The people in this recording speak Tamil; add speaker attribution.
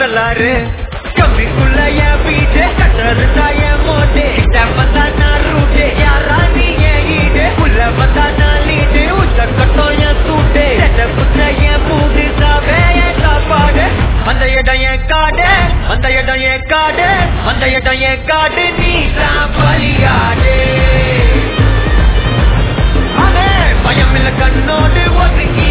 Speaker 1: கலாரு கம்பிக்குள்ள என் வீடு கட்டருந்தா என் மோட்டு கிட்ட வந்தா நான் ரூட்டு யாரா நீ என் ஈடு உள்ள வந்தா நான் லீடு உச்ச கட்டம் என் சூட்டு செட்ட புத்த என் மூடு சாவே என் சாப்பாடு அந்த இடம் என் காடு அந்த இடம் என் காடு அந்த இடம் என் காடு நீ தான் பலியாடு பயம் இல்ல கண்ணோடு ஒதுக்கி